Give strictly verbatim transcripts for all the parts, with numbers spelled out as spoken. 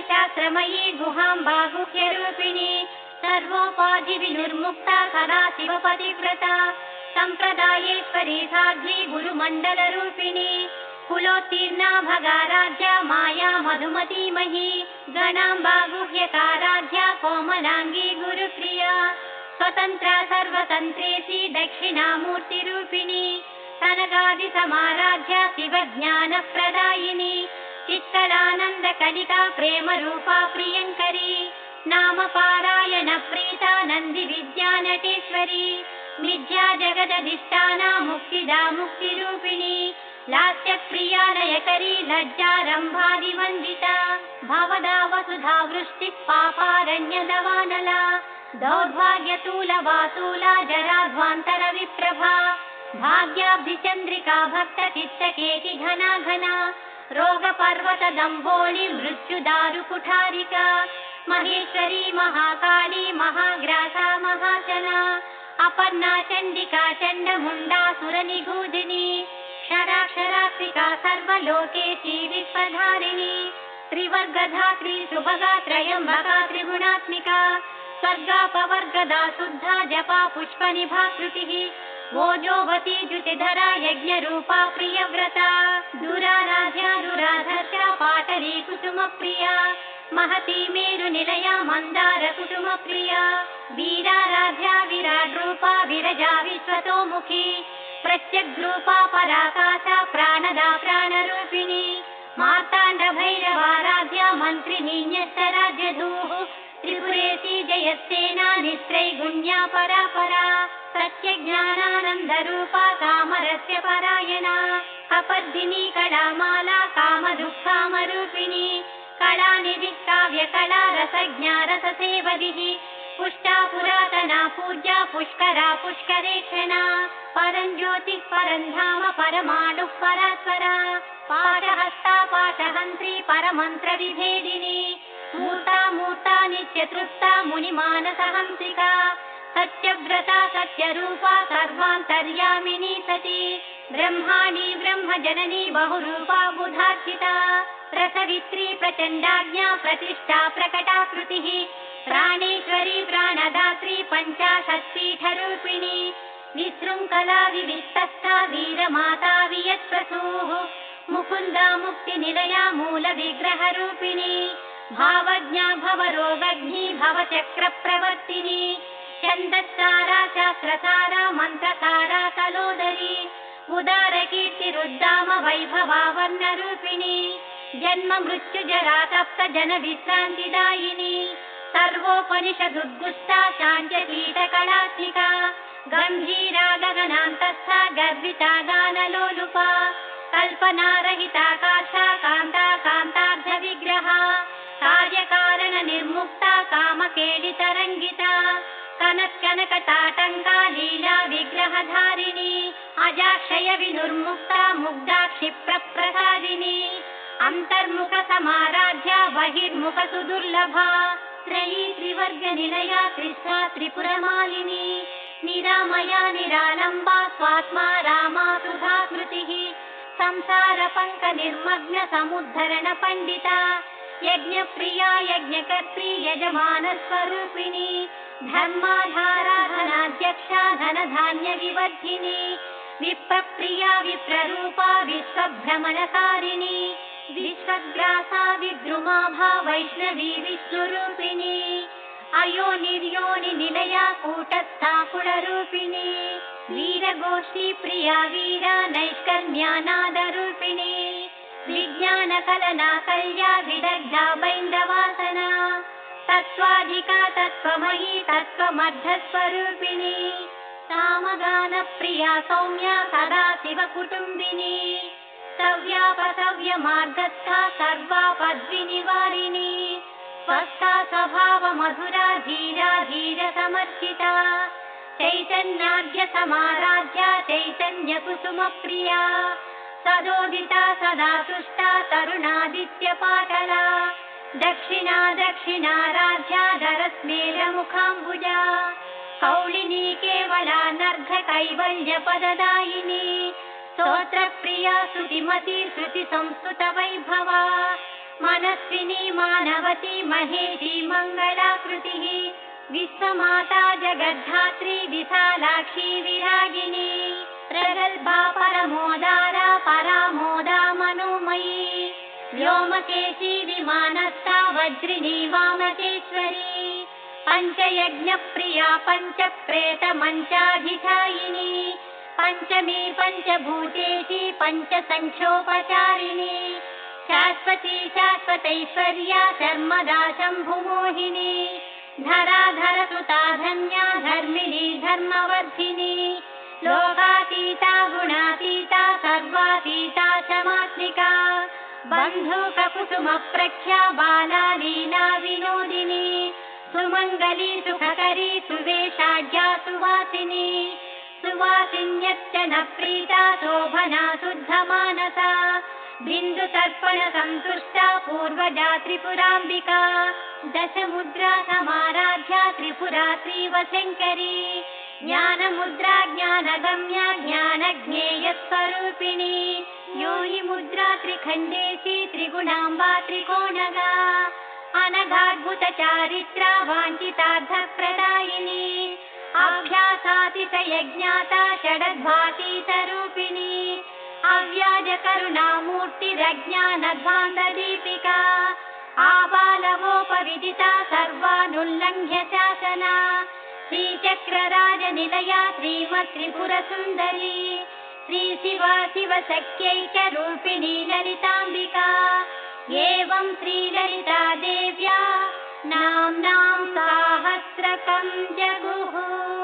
शास्त्रमयी गुहाम्बा गुह्यरूपिणी सर्वोपाधि विनुर्मुक्ता सदा शिवपतिव्रता सम्प्रदायेश्वरी साध्वी गुरुमण्डलरूपिणी कुलोत्तीर्णा भगाराध्या माया मधुमतीमही गणाम्बा गुह्यकाराध्या कोमलांगी गुरुप्रिया स्वतन्त्रा सर्वतन्त्रेशी दक्षिणामूर्तिरूपिणी कनकादि समाराध्या शिवज्ञानप्रदायिनी चित्तलानन्दकलिका प्रेमरूपा प्रियङ्करी नाम पारायण प्रीता नन्दी विद्यानटेश्वरी मिथ्या जगदधिष्ठाना मुक्तिदा मुक्तिरूपिणी लास्यप्रिया लयकरी लज्जारम्भादिवन्दिता भवदा वसुधा वृष्टिः पापारण्यदवानला दौर्भाग्यतूलवातूला जराध्वान्तरविप्रभा भाग्याब्धिचन्द्रिका भक्तचित्तकेति घना घना रोगपर्वतदम्भोळि मृत्युदारुकुठारिका महेश्वरी महाकाली महाग्रासा महाचला अपर्णा चण्डिका चण्डमुण्डासुरनिगूधिनी क्षराक्षरात्मिका सर्वलोकेशी विश्वधारिणी त्रिवर्गधात्री सुभगा त्रयम्बका त्रिगुणात्मिका स्वर्गापवर्गदा शुद्धा जपा पुष्पनिभाकृतिः भोजोवती द्युतिधरा यज्ञरूपा प्रियव्रता दुराराध्या दुराधर्षा पाटली कुसुमप्रिया महती मेरुनिलया मन्दार कुसुमप्रिया वीराराध्या विराड्रूपा विरजा विश्वतोमुखी प्रत्यग्रूपा पराकाशा प्राणदा प्राणरूपिणी मार्ताण्डभैरवाराध्या मन्त्रिणी न्यस्तराज्यधूः त्रिपुरेशी जयस्तेना निस्त्रैगुण्या परापरा सत्यज्ञानानन्दरूपा कामरस्य परायणा कपर्दिनी कलामाला कामदुःखामरूपिणी कलानिधिः काव्यकला रसज्ञा रससेवदिः पुष्टा पुरातना पूज्या पुष्करा पुष्करेक्षणा परञ्ज्योतिः परन्धाम परमाणुः परात्परा पाशहस्ता पाशहन्त्री परमन्त्रविभेदिनी मूर्ता मूर्ता नित्यतृप्ता मुनिमानसहंसिका सत्यव्रता सत्यरूपा सर्वान्तर्यामिनी सती ब्रह्माणी ब्रह्मजननी बहुरूपा बुधार्चिता प्रसवित्री प्रचण्डाज्ञा प्रतिष्ठा प्रकटाकृतिः प्राणेश्वरी प्राणदात्री पञ्चाशत्पीठरूपिणी विशृङ्खला विविस्तस्था वीरमाता वियत्प्रसूः मुकुन्दा मुक्तिनिलया मूलविग्रहरूपिणी भावज्ञा भवरोगग्नी भवचक्रप्रवर्तिनी छन्दस्सारा शास्त्रसारा मन्त्रसारा कलोदरी उदारकीर्तिरुद्दाम वैभवा वर्णरूपिणी जन्म मृत्युजरा तप्त जनविश्रान्तिदायिनी सर्वोपनिषदुद्गुष्टा शान्त्यतीतकलात्मिका गम्भीरा गगनान्तस्था गर्विता गानलोलुपा कल्पनारहिताकाशा कान्ता कान्तार्धविग्रहा कार्यकारणनिर्मुक्ता कामकेलितरङ्गिता कनत्कनकताटङ्का लीला विग्रहधारिणी अजाक्षय विनुर्मुक्ता मुग्धा क्षिप्रप्रसादिनी अन्तर्मुख समाराध्या बहिर्मुख सुदुर्लभा त्रयी त्रिवर्गनिलया कृष्णा त्रिपुरमालिनी निरामया निरालम्बा स्वात्मा रामा सुधाकृतिः संसारपङ्क निर्मग्न समुद्धरण पण्डिता यज्ञप्रिया यज्ञकर्त्री यजमानस्वरूपिणी धर्माधारा धनाध्यक्षा धनधान्यविवर्धिनी विप्रप्रिया विप्ररूपा विश्वभ्रमणकारिणी विश्वग्रासा विद्रुमाभा वैष्णवी विष्णुरूपिणी अयोनिर्योनि निलया कूटस्था कुलरूपिणी वीरगोष्ठी प्रिया वीरा नैष्कर्म्यानादरूपिणी विज्ञानकलना कल्या विदग्धा बैन्दवासना तत्त्वाधिका तत्त्वमयी तत्त्वमर्धस्वरूपिणी सामगानप्रिया सौम्या सदा शिवकुटुम्बिनी सव्यापसव्यमार्गस्था सर्वापद्विनिवारिणी स्वस्था स्वभावमधुरा धीरा धीरसमर्चिता चैतन्याद्य समाराध्या चैतन्यकुसुमप्रिया सदोदिता सदा तुष्टा तरुणादित्यपाटला दक्षिणा दक्षिणाराध्या धरस्मेलमुखाम्बुजा कौलिनी केवला नर्घ कैवल्यपददायिनी स्तोत्रप्रिया श्रुतिमती श्रुतिसंस्तुतवैभवा मनस्विनी मानवती महेशी मङ्गलाकृतिः विश्वमाता जगद्धात्री विशालाक्षी विरागिनी प्रगल्भा परमोदारा परामोदा मनोमयी व्योमकेशी विमानस्था वज्रिणी वामकेश्वरी पञ्चयज्ञप्रिया पञ्चप्रेतमञ्चाधिशायिनी पञ्चमी पञ्चभूतेशी पञ्चसङ्ख्योपचारिणी शाश्वती शाश्वतैश्वर्या शर्मदा शम्भुमोहिनी धराधरसुता धन्या धर्मिणी धर्मवर्धिनी लोकातीता गुणातीता सर्वातीता शमात्मिका बन्धुककुसुमप्रख्या बाला लीला विनोदिनी सुमङ्गली सुखकरी सुवेशाढ्या सुवासिनी सुवासिन्यर्चन प्रीता शोभना शुद्धमानसा बिन्दुतर्पण सन्तुष्टा पूर्वजा त्रिपुराम्बिका दशमुद्रा समाराध्या त्रिपुरा त्रिवशङ्करी ज्ञानमुद्रा ज्ञानगम्या ज्ञानज्ञेयस्वरूपिणी योनि मुद्रा त्रिखण्डेशी त्रिगुणाम्बा त्रिकोणगा अनघाद्भुत चारित्रा वाञ्छितार्थप्रदायिनी अभ्यासातिशयज्ञाता षडद्भातीतरूपिणी अव्याज करुणामूर्तिरज्ञानध्वान्तदीपिका आबालवोपविदिता सर्वानुल्लङ्घ्य शासना श्रीचक्रराजनिलया श्रीमत्त्रिपुरसुन्दरी श्रीशिवा शिवशक्त्यैकरूपिणी ललिताम्बिका एवं श्रीललिता देव्या नाम्नां साहस्रकं जगुः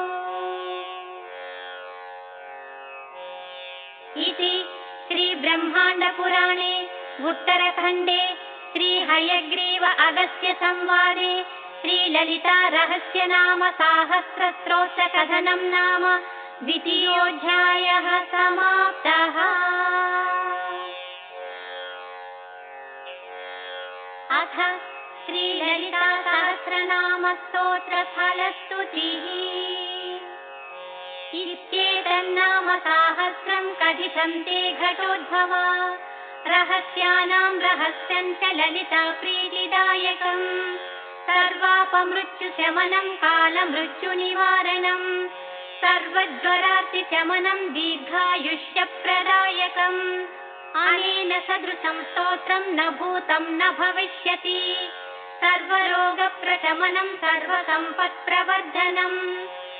इति श्रीब्रह्माण्डपुराणे उत्तरखण्डे श्रीहयग्रीव अगस्त्य संवादे श्रीललिता रहस्य नाम साहस्रस्तोत्र कथनं नाम द्वितीयोऽध्यायः समाप्तः। अथ श्रीललिता सहस्रनाम स्तोत्र फलस्तुतिः। इत्येतन्नाम साहस्रं कथितं ते घटोद्भव रहस्यानां रहस्यं च ललिता प्रीतिदायकम् सर्वापमृत्युशमनं कालमृत्युनिवारणं सर्वज्वरार्तिशमनं दीर्घायुष्यप्रदायकम् अनेन सदृशं स्तोत्रं न भूतं न भविष्यति सर्वरोगप्रशमनं सर्वसम्पत्प्रवर्धनम्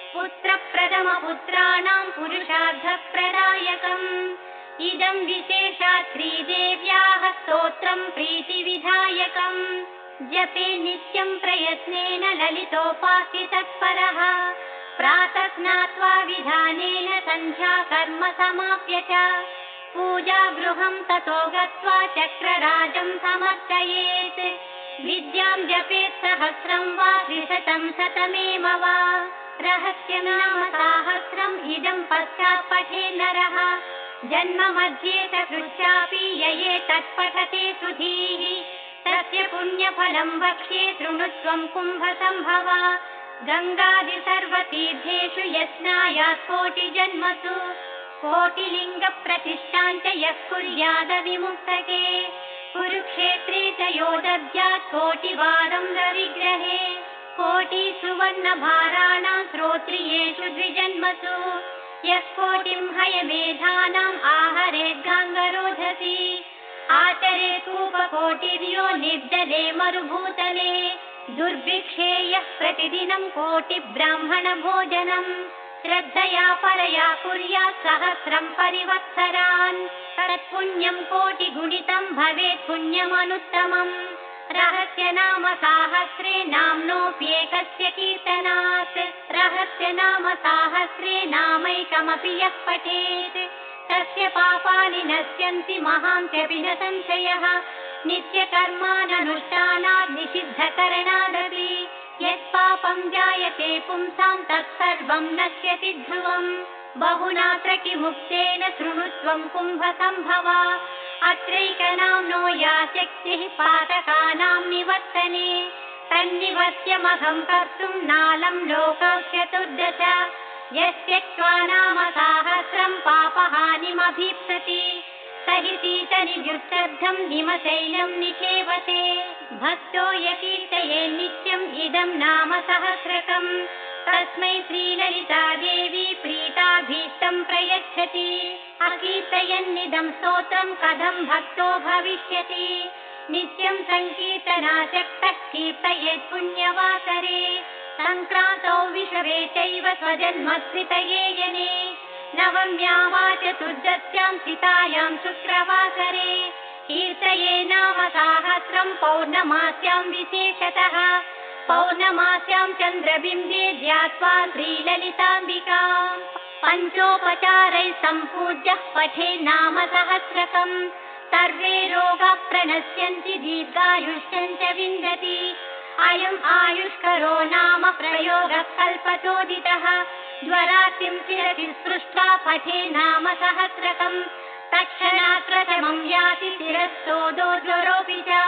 पुत्रप्रथमपुत्राणां पुरुषार्थप्रदायकम् इदं विशेषात् श्रीदेव्याः स्तोत्रं प्रीतिविधायकम् जपे नित्यं प्रयत्नेन ललितोपासितत्परः प्रातः स्नात्वा विधानेन सन्ध्या कर्म समाप्य च पूजागृहं ततो गत्वा चक्रराजं समर्चयेत् विद्यां जपेत् सहस्रं वा त्रिशतं शतमेव वा रहस्यनाम साहस्रम् इदं पश्चात् पठे नरः जन्म मध्ये स कृत्यापि यये तत्पठते सुधीः तस्य पुण्यफलं वक्ष्ये शृणुत्वं कुम्भसम्भव गङ्गादि सर्वतीर्थेषु यस्नायात् कोटिजन्मसु कोटिलिङ्गप्रतिष्ठां च यः कुर्याद विमुक्तके कुरुक्षेत्रे च यो दद्यात् कोटिवारं रविग्रहे कोटिसुवर्णभाराणां श्रोत्रियेषु द्विजन्मसु यः कोटिं हयमेधानाम् आहरेद्गाङ्गरोधसी आचरेत् कूपकोटिर्यो निर्जले मरुभूतले दुर्भिक्षे यः प्रतिदिनं कोटिब्राह्मणभोजनम् श्रद्धया परया कुर्यात् सहस्रं परिवत्सरान् तत्पुण्यं कोटिगुणितं भवेत् पुण्यमनुत्तमम् रहस्यनाम साहस्रे नाम्नोऽप्येकस्य कीर्तनात् रहस्यनाम साहस्रे नामैकमपि यः पठेत् तस्य पापानि नश्यन्ति महान्त्यपि न संशयः नित्यकर्माननुष्ठानात् निषिद्धकरणादपि यत्पापं जायते पुंसां तत्सर्वं नश्यति ध्रुवम् बहुनात्र किमुक्तेन शृणुत्वं कुम्भसम्भव अत्रैकनाम्नो या शक्तिः पातकानां निवर्तने तन्निवर्त्यमहं कर्तुं नालं लोकचतुर्दश यस्त्यक्त्वा नाम साहस्रं पापहानिमभीप्सति हि शीतनिर्शब्दं हिमशैलं निषेवते भक्तो यकीर्तये नित्यम् इदं नाम सहस्रकम् तस्मै श्रीललिता देवी प्रीताभीष्टं प्रयच्छति अकीर्तयन्निदं स्तोत्रं कथं भक्तो भविष्यति नित्यं संकीर्तनासक्तः कीर्तयेत् पुण्यवासरे संक्रान्तौ विषवे चैव स्वजन्मस्थितये यने नवम्यां चतुर्दश्यां सितायां शुक्रवासरे कीर्तये नाम साहस्रं पौर्णमास्यां विशेषतः पौर्णमास्यां चन्द्रबिम्बे ध्यात्वा श्रीललिताम्बिकाम् पञ्चोपचारैः सम्पूज्य पठे नाम सहस्रकम् सर्वे रोगाः प्रणश्यन्ति दीर्घायुष्यञ्च विन्दति अयम् आयुष्करो नाम प्रयोगः कल्पतोदितः ज्वरातिं शिरसि स्पृष्ट्वा पठे नाम सहस्रकम् तत्क्षणात् प्रथमं याति शिरःसोदो ज्वरोऽपि च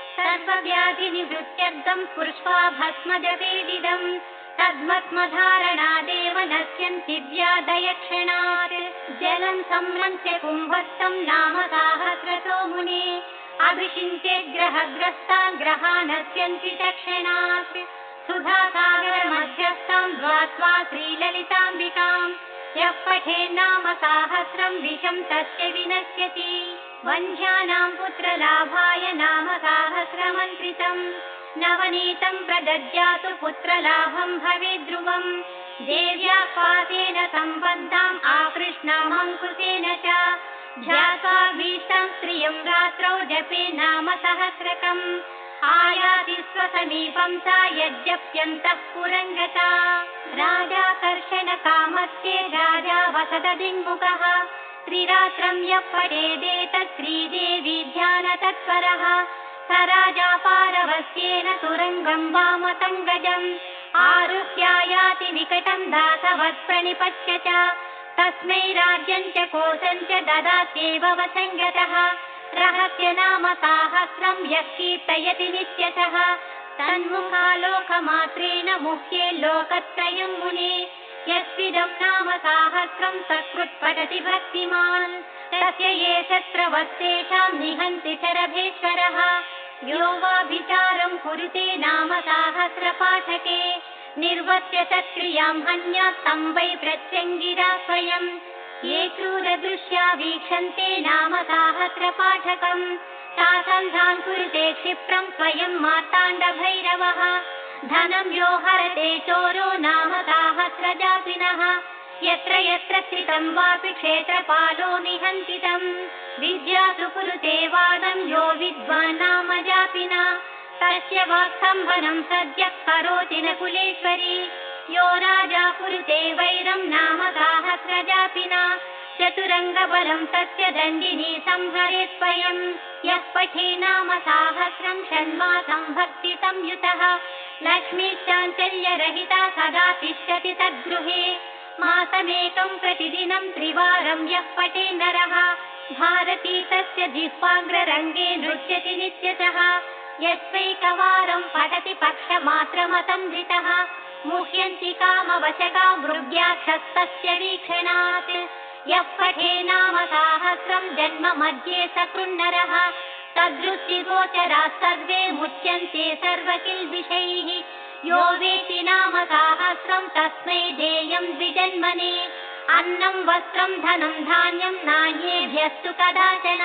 सर्वव्याधिनिवृत्त्यर्थं स्पृष्ट्वा भस्मजपेदिदम् तद्भस्मधारणादेव नश्यन्ति व्याधयक्षणात् जलं सम्मन्त्य कुम्भस्थं नाम साहस्रतो मुने अभिषिञ्चे ग्रहग्रस्तान् ग्रहा नश्यन्ति तत्क्षणात् सुधासागरमध्यस्थां द्वात्वा श्रीललिताम्बिकाम् यः पठे नाम साहस्रं विषं तस्य विनश्यति वन्ध्यानां पुत्रलाभाय नाम साहस्रमन्त्रितम् नवनीतं प्रदद्यातु पुत्रलाभं भवेत् ध्रुवम् देव्या पातेन सम्बद्धाम् आकृष्णामङ्कुशेन च ध्यात्वा भीष्टं स्त्रियं रात्रौ जपे नाम सहस्रकम् आयाति स्वसमीपं सा यज्जप्यन्तः पुरङ्गता राजाकर्षणकामस्ये राजा वसतदिङ्मुखः त्रिरात्रं यः पठेदेतत् श्रीदेवी ध्यानतत्परः स राजा पारवस्येन तुरङ्गं वामतङ्गजम् आरुह्यायाति निकटं दासवत् प्रणिपत्य च तस्मै राज्यं च कोशं च ददात्येव वसङ्गतः रहस्य नाम साहस्रं यः कीर्तयति नित्यशः तन्मुखालोकमात्रेण मुह्ये लोकत्रयं मुने यस्विदं नाम साहस्रं सकृत्पठति भक्तिमान् तस्य ये शत्रवस्तेषां निहन्ति शरभेश्वरः यो वाभिचारं कुरुते नाम साहस्रपाठके निर्वस्य सत्क्रियां हन्यात् तं वै प्रत्यङ्गिरा स्वयं ये क्रूरदृश्या वीक्षन्ते नाम साहस्रपाठकम् तासन्धान् कुरुते क्षिप्रं स्वयं मार्ताण्डभैरवः धनं यो हरते चोरो नाम साहस्रजापिनः यत्र यत्र स्थितं वापि क्षेत्रपालो निहन्ति तं विद्यासु कुरुते वादं यो विद्वान् नाम जापिना तस्य वाक्सम्भनं सद्यः करोति न कुलेश्वरी यो राजा कुरुते वैरं नाम साहस्रजापिना चतुरङ्गबलं तस्य दण्डिनी संहरेत् स्वयं यः पठे नाम साहस्रं षण्मासं भक्तिसंयुतः लक्ष्मीश्चाञ्चल्यरहिता सदा तिष्ठति तद्गृहे मासमेकं प्रतिदिनं त्रिवारं यः पठे नरः भारती तस्य जिह्वाग्ररङ्गे नृत्यति नित्यशः यस्वैकवारं पठति पक्षमात्रमसंहृतः मुह्यन्ति कामवशका मृग्याक्षस्तस्य वीक्षणात् यः पठे नाम साहस्रं जन्म मध्ये सकृन्नरः तदृष्टिगोचराः सर्वे मुच्यन्ते सर्वकिल्बिषैः यो वेति नाम साहस्रं तस्मै देयं द्विजन्मने अन्नं वस्त्रं धनं धान्यं नान्येभ्यस्तु कदाचन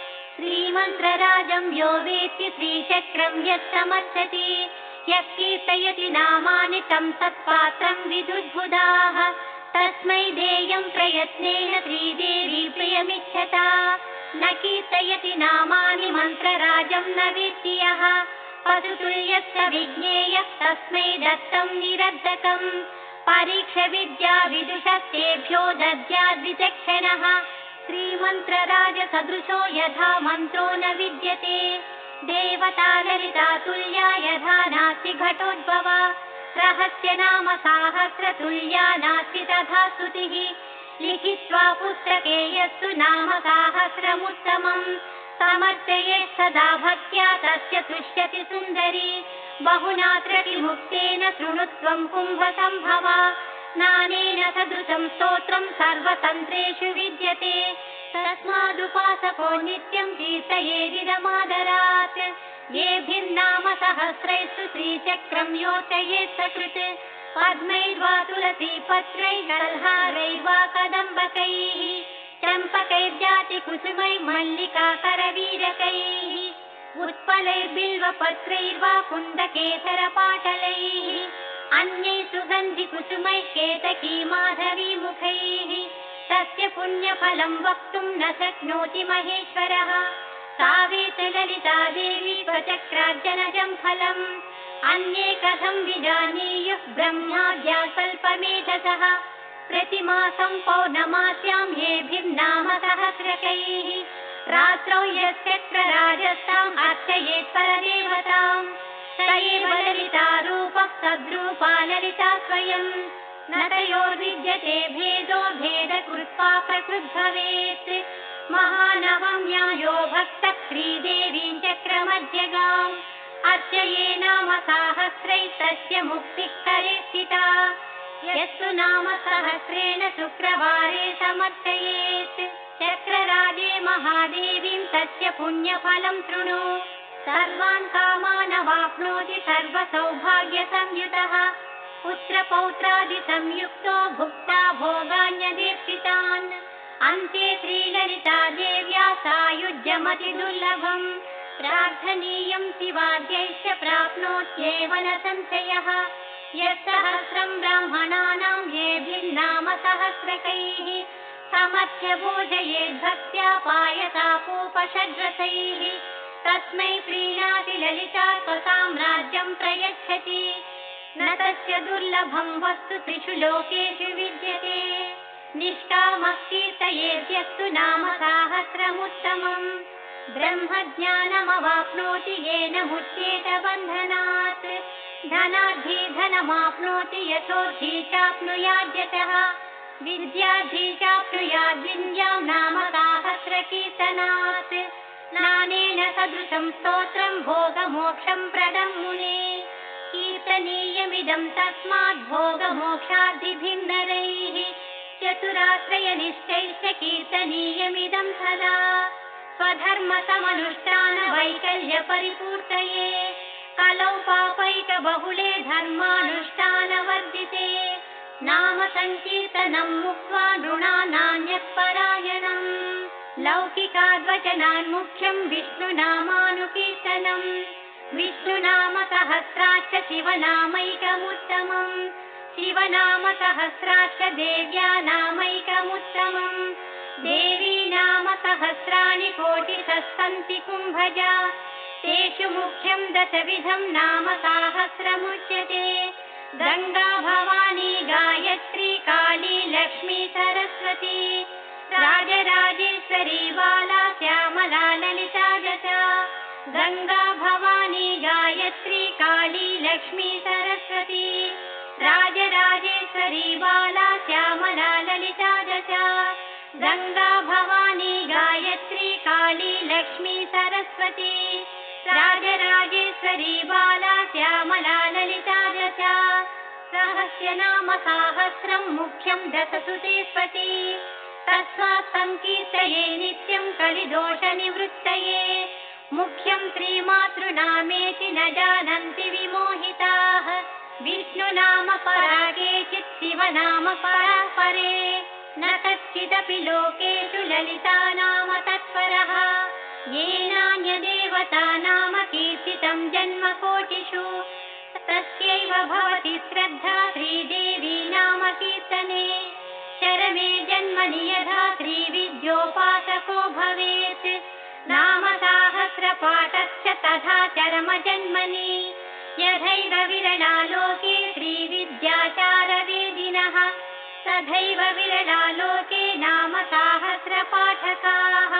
श्रीमन्त्रराजं यो वेत्ति श्रीचक्रं यः समर्थति यः कीर्तयति नामानि तं तत्पात्रं विदुद्बुधाः तस्मै देयं प्रयत्नेन श्रीदेवी प्रियमिच्छता न कीर्तयति नामानि मन्त्रराजं न वेत्ति यः पशुतुल्यस्य विज्ञेयः तस्मै दत्तं निरर्धकम् परीक्ष विद्या विदुषस्तेभ्यो दद्याद्विचक्षणः श्रीमन्त्रराजसदृशो यथा मन्त्रो न विद्यते देवता ललिता तुल्या यथा नास्ति घटोद्भवा रहस्य नाम साहस्रतुल्या नास्ति तथा स्तुतिः लिखित्वा पुस्तके यस्तु नाम साहस्रमुत्तमम् समर्थये सदा भक्त्या तस्य तुष्यति सुन्दरी बहुनात्रतिमुक्तेन शृणुत्वं कुम्भसम्भवा नानेन सदृशं स्तोत्रं सर्वतन्त्रेषु विद्यते तस्मादुपासको नित्यं कीर्तयेदिदमादरात् येभिर्नाम सहस्रैस्तु श्रीचक्रं योचयेत् सकृत् पद्मैर्वा तुलसीपत्रैः कल्हारैर्वा कदम्बकैः चम्पकैर्जातिकुसुमैः मल्लिकाकरवीरकैः उत्पलैर्बिल्वपत्रैर्वा कुन्दकेसरपाटलैः अन्यैः सुगन्धिकुसुमैः केतकी माधवीमुखैः तस्य पुण्यफलं वक्तुं न शक्नोति महेश्वरः सावेत ललिता देवी स्वचक्रार्जनजं फलम् अन्ये कथं विजानीयुः ब्रह्माद्या स्वल्पमेधसः प्रतिमासं पौर्णमास्यां येभिर्नाम सहस्रकैः रात्रौ यस्य प्रराजस्ताम् अर्चयेत् परदेवताम् स एव ललिता रूपः सद्रूपा ललिता स्वयं न तयोर्विद्यते भेदो भेदकृत्वा प्रकृद्भवेत् महानवम्यायो भक्तः श्रीदेवीं चक्रमध्यगाम् अर्चये नाम साहस्रैः तस्य मुक्तिः करे स्थिता यस्तु नाम सहस्रेण शुक्रवारे समर्चयेत् चक्रराजे महादेवीं तस्य पुण्यफलं शृणु सर्वान् कामानवाप्नोति सर्वसौभाग्यसंयुतः पुत्रपौत्रादिसंयुक्तो भुक्ता भोगान्यदीप्सितान् अन्ते श्रीललिता देव्या सायुज्यमतिदुर्लभम् प्रार्थनीयं शिवाद्यैश्च प्राप्नोत्येव न संशयः यत्सहस्रं ब्राह्मणानां येभिर्नाम सहस्रकैः समर्थ्य भोजयेद्भक्त्या पायसापोपषड्रसैः तस्मै प्रीणाति ललिता स्वसाम्राज्यं प्रयच्छति न तस्य दुर्लभं वस्तु त्रिषु लोकेषु विद्यते निष्कामः कीर्तयेद्यस्तु नाम साहस्रमुत्तमम् ब्रह्मज्ञानमवाप्नोति येन मुच्येत बन्धनात् धनाद्धि धनमाप्नोति यथोद्धि चाप्नुयाद्यतः विद्याद्धि चाप्नुयाद्विद्यां नाम साहस्रकीर्तनात् नानेन सदृशं स्तोत्रं भोगमोक्षं प्रदं मुने कीर्तनीयमिदं तस्माद् भोगमोक्षादिभिः नरैः चतुराश्रयनिष्ठैश्च कीर्तनीयमिदं सदा स्वधर्मसमनुष्ठानवैकल्यपरिपूर्तये कलौ पापैकबहुले धर्मानुष्ठानवर्जिते नाम संकीर्तनं मुक्त्वा नृणानान्यत्परायणम् लौकिकाद्वचनान् मुख्यं विष्णुनामानुकीर्तनम् विष्णुनाम सहस्राच्च शिवनामैकमुत्तमम् शिवनाम सहस्राच्च देव्या नामैकमुत्तमम् देवी नाम सहस्राणि कोटिशस्सन्ति कुम्भजा तेषु मुख्यं दशविधं नाम साहस्रमुच्यते गंगा भवानी गायत्री काली लक्ष्मी सरस्वती राजराजेश्वरी बाला श्यामला ललिता दश गंगा भवानी गायत्री काली लक्ष्मी सरस्वती राजराजेश्वरी बाला श्यामला ललिता दश गंगा भवानी गायत्री काली लक्ष्मी सरस्वती राजराजेश्वरी बाला श्यामला ललिता दश सहस्य नाम साहस्रं मुख्यं दशसुतेष्वति तस्मात् संकीर्तये नित्यं कलिदोषनिवृत्तये मुख्यं श्रीमातृनामेति न जानन्ति विमोहिताः विष्णुनाम परा केचित् शिवनाम परा परे न कच्चिदपि लोकेषु ललिता नाम तत्परः येनान्यदेवता नाम कीर्तितं जन्मकोटिषु तस्यैव भवति श्रद्धा श्रीदेवी नाम कीर्तने चरमे जन्मनि यथा श्रीविद्योपासको भवेत् नाम सहस्रपाठश्च तथा चरमजन्मनि यथैव विरला लोके श्रीविद्याचारवेदिनः तथैव विरला लोके नाम सहस्रपाठकाः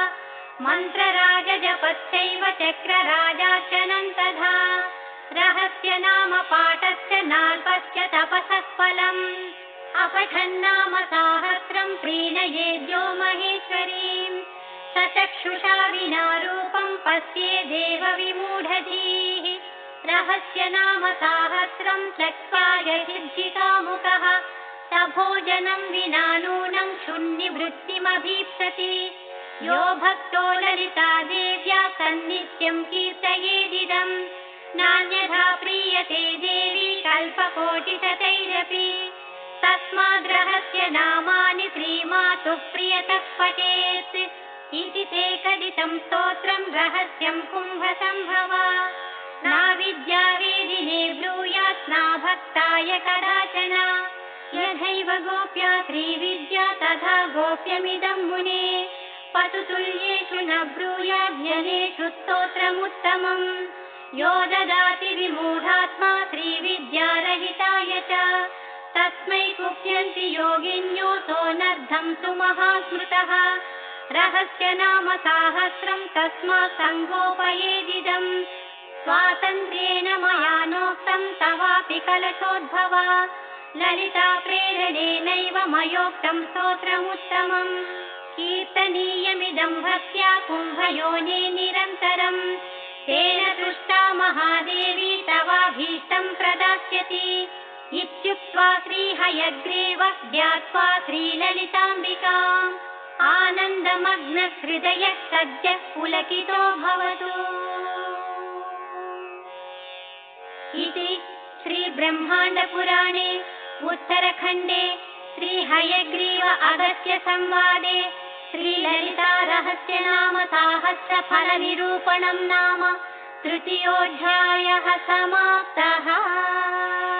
मन्त्रराजजपश्चैव चक्रराजार्चनं तथा रहस्य नाम पाठश्च नाल्पश्च तपसः फलम् अपठन्नाम साहस्रं प्रीणयेद्यो महेश्वरीं सचक्षुषा विना रूपं पश्येदेव विमूढधीः रहस्य नाम साहस्रं चत्वार सिद्धिकामुकः स भोजनं विना नूनं शून्यवृत्तिमभीप्सति यो भक्तो ललिता देव्या सन्नित्यं कीर्तयेदिदम् नान्यथा प्रीयते देवी कल्पकोटिशतैरपि तस्माद्रहस्य नामानि श्रीमातुः प्रियतः पठेत् इति ते कथितं स्तोत्रं रहस्यं कुम्भसम्भवा नाविद्यावेदिने ब्रूयात् नाभक्ताय कदाचन यथैव गोप्या श्रीविद्या तथा गोप्यमिदं मुने पशुतुल्येषु न ब्रूयाद्यनेषु स्तोत्रमुत्तमम् यो ददाति विमूढात्मा श्रीविद्यारहिताय च तस्मै कुप्यन्ति योगिन्यो सोऽनर्धं सुमहास्मृतः रहस्य नाम साहस्रं तस्मात् सङ्गोपयेदिदम् स्वातन्त्र्येण मया नोक्तं तवापि कलशोद्भवा ललिता प्रेरणेनैव मयोक्तं स्तोत्रमुत्तमम् कीर्तनीयमिदं भक्त्या कुम्भयोने निरन्तरम् तेन तुष्टा महादेवी तवाभीष्टं प्रदास्यति इत्युक्त्वा श्रीहयग्रीवः ध्यात्वा श्रीललिताम्बिकाम् आनन्दमग्नहृदयः सद्यः पुलकितो भवतु इति श्रीब्रह्माण्डपुराणे उत्तरखण्डे श्रीहयग्रीव अगस्त्य संवादे श्रीललिता रहस्य नाम साहस्र फलनिरूपणं नाम तृतीयोऽध्यायः समाप्तः।